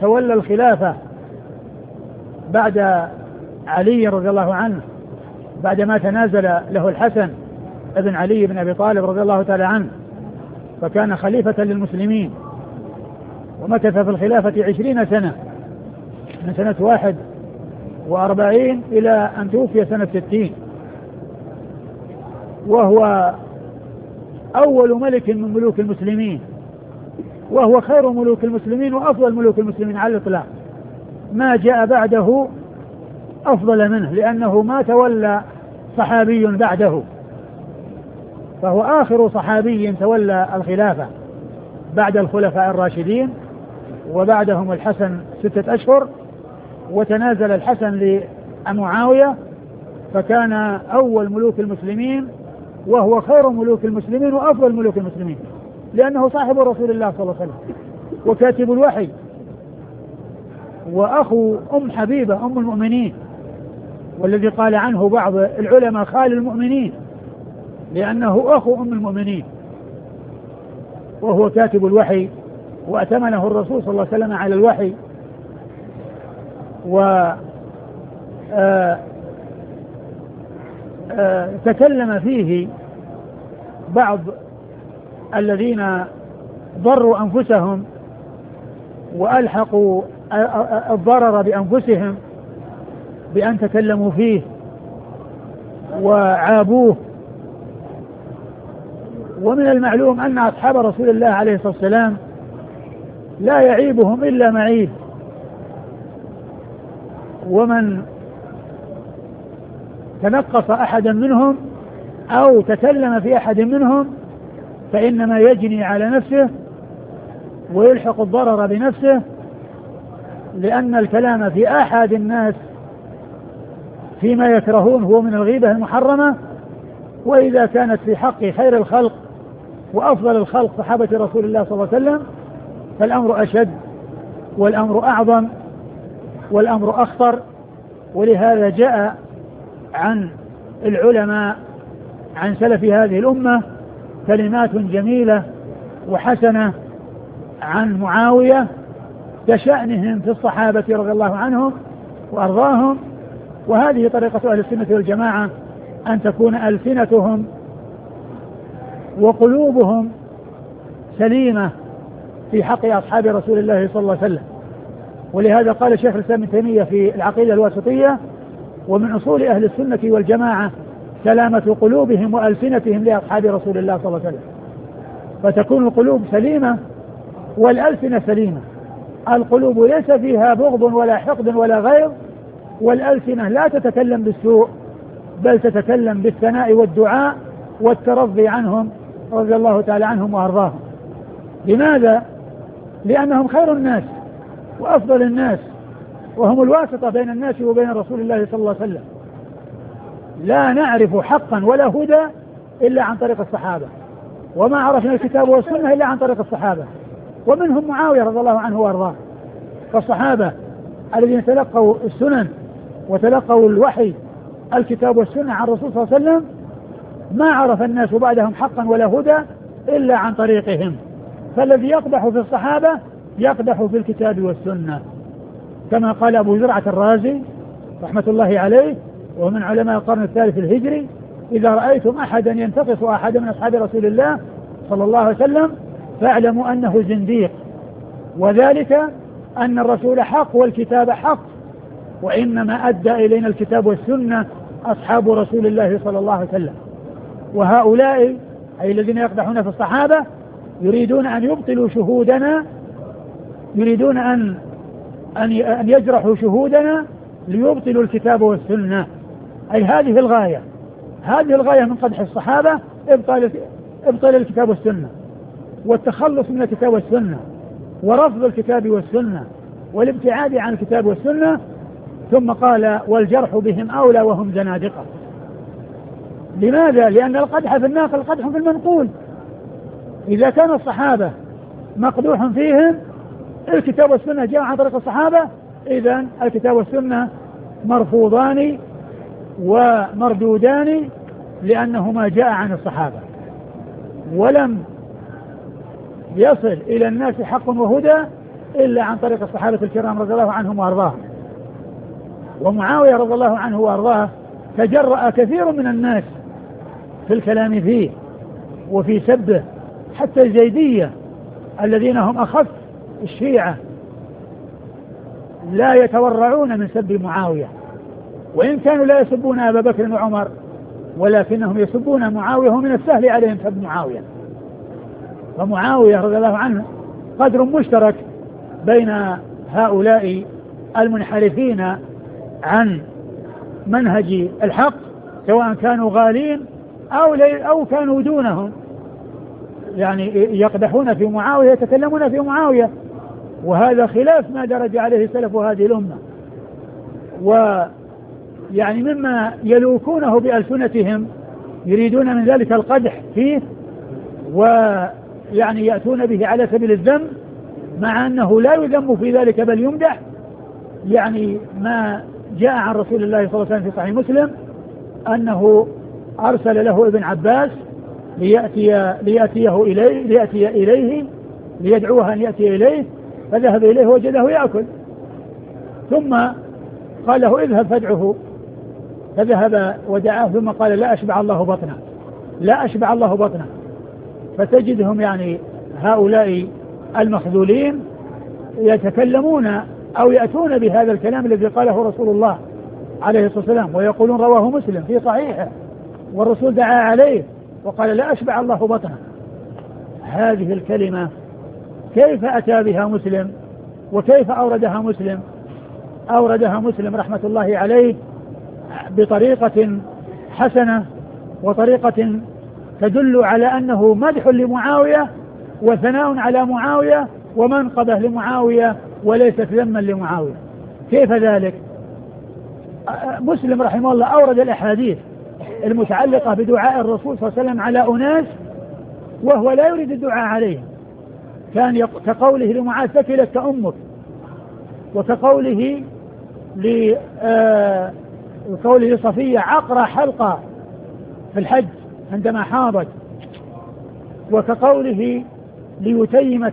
تولى الخلافة بعد علي رضي الله عنه بعدما تنازل له الحسن ابن علي بن أبي طالب رضي الله تعالى عنه، فكان خليفة للمسلمين ومكث في الخلافة 20 سنة، من سنة 41 إلى أن توفي سنة 60، وهو أول ملك من ملوك المسلمين، وهو خير ملوك المسلمين وأفضل ملوك المسلمين على الإطلاق، ما جاء بعده أفضل منه، لأنه ما تولى صحابي بعده، فهو آخر صحابي تولى الخلافة بعد الخلفاء الراشدين، وبعدهم الحسن 6 أشهر، وتنازل الحسن لمعاوية، فكان أول ملوك المسلمين وهو خير ملوك المسلمين وأفضل ملوك المسلمين، لأنه صاحب رسول الله صلى الله عليه وسلم وكاتب الوحي وأخو أم حبيبة أم المؤمنين، والذي قال عنه بعض العلماء خال المؤمنين، لأنه أخو أم المؤمنين، وهو كاتب الوحي وأتمنه الرسول صلى الله عليه وسلم على الوحي. تكلم فيه بعض الذين ضروا أنفسهم وألحقوا الضرر بأنفسهم بأن تكلموا فيه وعابوه. ومن المعلوم أن أصحاب رسول الله عليه الصلاة والسلام لا يعيبهم إلا معيب، ومن تنقص أحدا منهم أو تكلم في أحد منهم فإنما يجني على نفسه ويلحق الضرر بنفسه، لأن الكلام في أحد الناس فيما يكرهون هو من الغيبة المحرمة، وإذا كانت في حق خير الخلق وأفضل الخلق صحابة رسول الله صلى الله عليه وسلم فالأمر أشد والأمر أعظم والأمر أخطر. ولهذا جاء عن العلماء عن سلف هذه الأمة كلمات جميلة وحسنة عن معاوية كشأنهم في الصحابة رضي الله عنهم وأرضاهم. وهذه طريقة أهل السنة والجماعة، أن تكون ألسنتهم وقلوبهم سليمة في حق أصحاب رسول الله صلى الله عليه وسلم. ولهذا قال شيخ الإسلام ابن تيمية في العقيدة الواسطية: ومن أصول أهل السنة والجماعة سلامة قلوبهم وألسنتهم لأصحاب رسول الله صلى الله عليه وسلم. فتكون القلوب سليمة والألسنة سليمة. القلوب ليس فيها بغض ولا حقد ولا غيظ، والألسنة لا تتكلم بالسوء بل تتكلم بالثناء والدعاء والترضي عنهم رضي الله تعالى عنهم وأرضاهم. لماذا؟ لأنهم خير الناس وأفضل الناس، وهم الواسطة بين الناس وبين رسول الله صلى الله عليه وسلم. لا نعرف حقا ولا هدى إلا عن طريق الصحابة، وما عرفنا الكتاب والسنة إلا عن طريق الصحابة، ومنهم معاوية رضي الله عنه وأرضاه. فالصحابة الذين تلقوا السنن وتلقوا الوحي الكتاب والسنة عن الرسول صلى الله عليه وسلم ما عرف الناس بعدهم حقا ولا هدى إلا عن طريقهم. فالذي يقدح في الصحابة يقدح في الكتاب والسنة، كما قال أبو زرعة الرازي رحمة الله عليه وهو من علماء القرن الثالث الهجري: إذا رأيتم أحدا ينتقص أحدا من أصحاب رسول الله صلى الله عليه وسلم فاعلموا أنه زنديق، وذلك أن الرسول حق والكتاب حق، وإنما أدى إلينا الكتاب والسنة أصحاب رسول الله صلى الله عليه وسلم. وهؤلاء أي الذين يقدحون في الصحابة يريدون أن يبطلوا شهودنا، يريدون أن يجرحوا شهودنا ليبطلوا الكتاب والسنة. أي هذه الغاية، هذه الغاية من قدح الصحابة: إبطال الكتاب والسنة والتخلص من الكتاب والسنة ورفض الكتاب والسنة والابتعاد عن الكتاب والسنة. ثم قال: والجرح بهم أولى وهم زنادقة. لماذا؟ لأن القدح في الناقل قدح في المنقول. إذا كان الصحابة مقدوح فيهم الكتاب والسنة جاء عن طريق الصحابة، إذن الكتاب والسنة مرفوضان ومردودان لأنهما جاء عن الصحابة، ولم يصل إلى الناس حق وهدى إلا عن طريق الصحابة الكرام رضي الله عنهم وأرضاهم. ومعاوية رضي الله عنه وأرضاه تجرأ كثير من الناس في الكلام فيه وفي سبه، حتى الزيدية الذين هم أخف الشيعة لا يتورعون من سب معاوية، وإن كانوا لا يسبون أبا بكر وعمر ولكنهم يسبون معاوية، ومن السهل عليهم سب معاوية. فمعاوية رضي الله عنه قدر مشترك بين هؤلاء المنحرفين عن منهج الحق، سواء كانوا غالين أو كانوا دونهم، يعني يقدحون في معاوية، يتكلمون في معاوية، وهذا خلاف ما درج عليه سلف هذه الأمة. ويعني مما يلوكونه بألسنتهم يريدون من ذلك القدح فيه، ويعني يأتون به على سبيل الذم، مع أنه لا يذم في ذلك بل يمدح. يعني ما جاء عن رسول الله صلى الله عليه وسلم في صحيح مسلم أنه أرسل له ابن عباس ليأتي إليه ليدعوها أن يأتي إليه، فذهب إليه وجده يأكل، ثم قال له اذهب فادعه، فذهب ودعاه، ثم قال لا أشبع الله بطنه، لا أشبع الله بطنه. فتجدهم يعني هؤلاء المخذولين يتكلمون أو يأتون بهذا الكلام الذي قاله رسول الله عليه الصلاة والسلام، ويقولون رواه مسلم في صحيحه والرسول دعا عليه وقال لا أشبع الله بطنه. هذه الكلمة كيف أتى بها مسلم وكيف أوردها مسلم؟ أوردها مسلم رحمة الله عليه بطريقة حسنة، وطريقة تدل على أنه مدح لمعاوية وثناء على معاوية ومنقبة لمعاوية وليست ذما لمعاوية. كيف ذلك؟ مسلم رحمه الله أورد الأحاديث المتعلقة بدعاء الرسول صلى الله عليه وسلم على أناس وهو لا يريد الدعاء عليهم، كان كقوله لمعاذ ثكلت كأمك، وكقوله قوله لصفية عقر حلقة في الحج عندما حاضت، وكقوله ليتيمة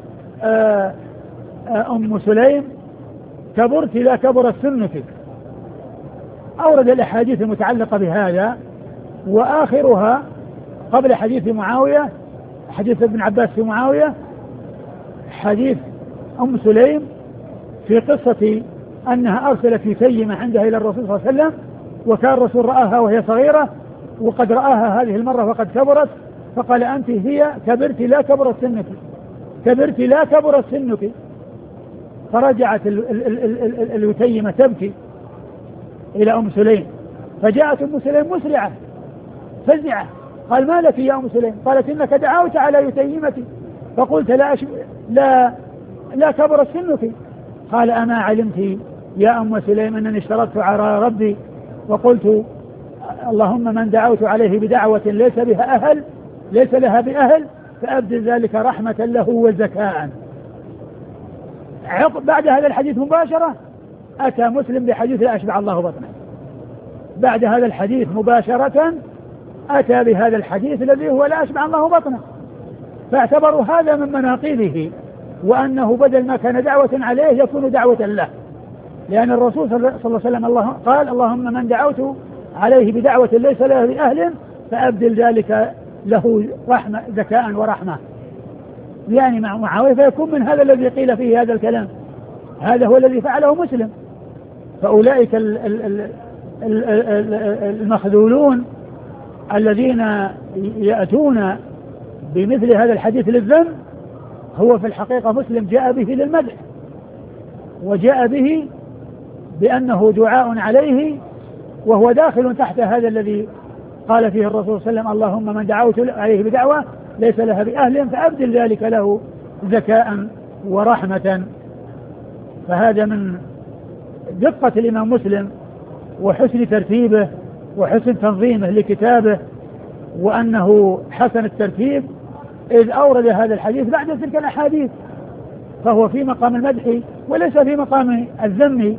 أم سليم كبرت لا كبرت سنك. أورد الأحاديث المتعلقة بهذا، وآخرها قبل حديث معاوية حديث ابن عباس في معاوية حديث أم سليم في قصة أنها أرسلت يتيمة عندها إلى الرسول صلى الله عليه وسلم، وكان الرسول رآها وهي صغيرة وقد رآها هذه المرة وقد كبرت، فقال أنت هي كبرت لا كبرت سنك، كبرت لا كبرت سنك. فرجعت اليتيمة تبكي إلى أم سليم، فجاءت أم سليم مسرعة فزعة، قال ما لك يا أم سليم؟ قالت إنك دعوت على يتيمتي فقلت لا كبرت سنك. قال أما علمت يا أم سليم أنني اشترطت على ربي وقلت اللهم من دعوت عليه بدعوة ليس لها بأهل فأبدل ذلك رحمة له وزكاء. بعد هذا الحديث مباشرة أتى مسلم بحديث لا أشبع الله بطنه. بعد هذا الحديث مباشرة أتى بهذا الحديث الذي هو لا أشبع الله بطنه، فاعتبروا هذا من مناقبه، وأنه بدل ما كان دعوة عليه يكون دعوة له، لأن الرسول صلى الله عليه وسلم قال اللهم من دعوت عليه بدعوة ليس له بأهل فأبدل ذلك له رحمة زكاء ورحمة، يعني مع معاوية، فيكون من هذا الذي قيل فيه هذا الكلام. هذا هو الذي فعله مسلم. فأولئك المخذولون الذين يأتون بمثل هذا الحديث للذم، هو في الحقيقة مسلم جاء به للمدح، وجاء به بأنه دعاء عليه، وهو داخل تحت هذا الذي قال فيه الرسول صلى الله عليه وسلم اللهم من دعوت عليه بدعوة ليس لها بأهل فأبدل ذلك له زكاء ورحمة. فهذا من دقة الإمام مسلم وحسن ترتيبه وحسن تنظيمه لكتابه، وأنه حسن الترتيب إذ أورد هذا الحديث بعد تلك الأحاديث، فهو في مقام المدح وليس في مقام الذم.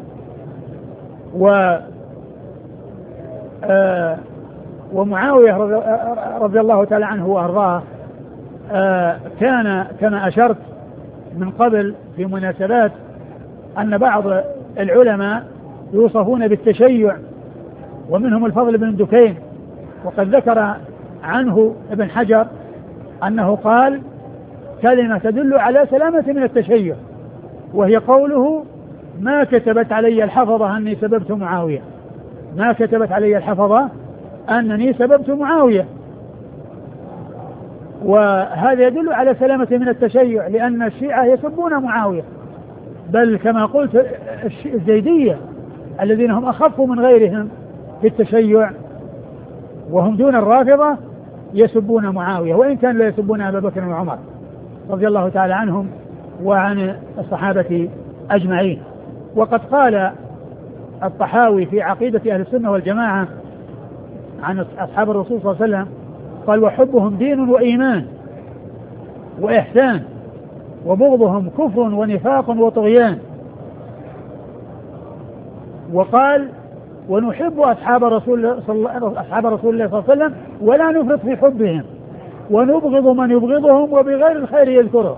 ومعاوية رضي الله تعالى عنه وأرضاه كان كما أشرت من قبل في مناسبات أن بعض العلماء يوصفون بالتشيع، ومنهم الفضل بن دكين، وقد ذكر عنه ابن حجر أنه قال كلمة تدل على سلامة من التشيع، وهي قوله ما كتبت علي الحفظة أني سببت معاوية، ما كتبت علي الحفظة أنني سببت معاوية. وهذا يدل على سلامة من التشيع، لأن الشيعة يسبون معاوية، بل كما قلت الزيدية الذين هم أخف من غيرهم في التشيع وهم دون الرافضة يسبون معاوية، وإن كانوا لا يسبون أبا بكر وعمر رضي الله تعالى عنهم وعن الصحابة أجمعين. وقد قال الطحاوي في عقيدة أهل السنة والجماعة عن أصحاب الرسول صلى الله عليه وسلم قال وحبهم دين وإيمان وإحسان، وبغضهم كفر ونفاق وطغيان. وقال ونحب أصحاب رسول الله صلى الله عليه وسلم ولا نفرط في حبهم، ونبغض من يبغضهم وبغير الخير يذكرهم.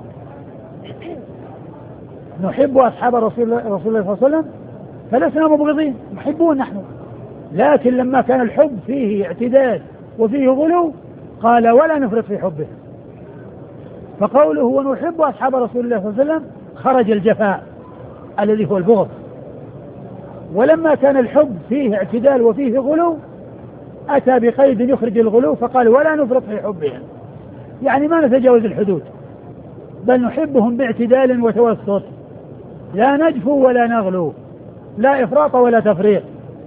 نحب أصحاب رسول الله صلى الله عليه وسلم فلسنا مبغضين، نحبون نحن، لكن لما كان الحب فيه اعتداد وفيه غلو قال ولا نفرط في حبه. فقوله ونحب أصحاب رسول الله صلى الله عليه وسلم خرج الجفاء الذي هو البغض، ولما كان الحب فيه اعتدال وفيه غلو أتى بقيد يخرج الغلو فقال ولا نفرط في حبهم، يعني ما نتجاوز الحدود، بل نحبهم باعتدال وتوسط، لا نجفو ولا نغلو، لا إفراط ولا تفريط،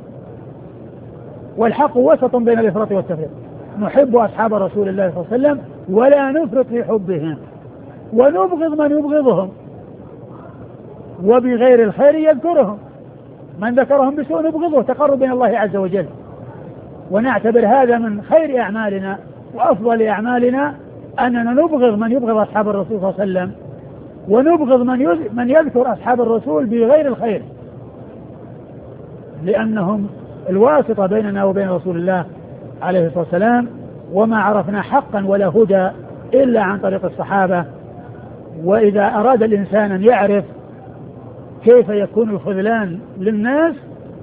والحق وسط بين الإفراط والتفريط. نحب أصحاب رسول الله صلى الله عليه وسلم ولا نفرط في حبهم، ونبغض من يبغضهم وبغير الخير يذكرهم، من ذكرهم بسوء نبغضه تقرب من الله عز وجل. ونعتبر هذا من خير أعمالنا وأفضل أعمالنا أننا نبغض من يبغض أصحاب الرسول صلى الله عليه وسلم، ونبغض من يذكر أصحاب الرسول بغير الخير، لأنهم الواسطة بيننا وبين رسول الله عليه الصلاة والسلام، وما عرفنا حقا ولا هدى إلا عن طريق الصحابة. وإذا أراد الإنسان أن يعرف كيف يكون الخذلان للناس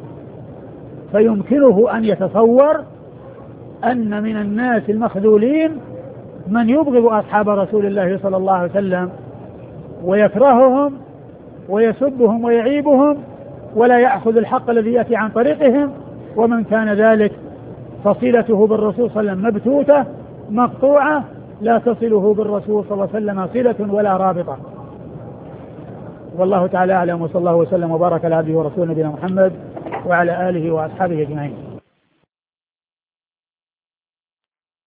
فيمكنه أن يتصور أن من الناس المخذولين من يبغض أصحاب رسول الله صلى الله عليه وسلم ويكرههم ويسبهم ويعيبهم ولا يأخذ الحق الذي يأتي عن طريقهم، ومن كان ذلك فصلته بالرسول صلى الله عليه وسلم مبتوتة مقطوعة لا تصله بالرسول صلى الله عليه وسلم صلة ولا رابطة. والله تعالى أعلم، وصلى الله وسلم وبارك على عبده ورسوله نبينا محمد وعلى آله وأصحابه أجمعين.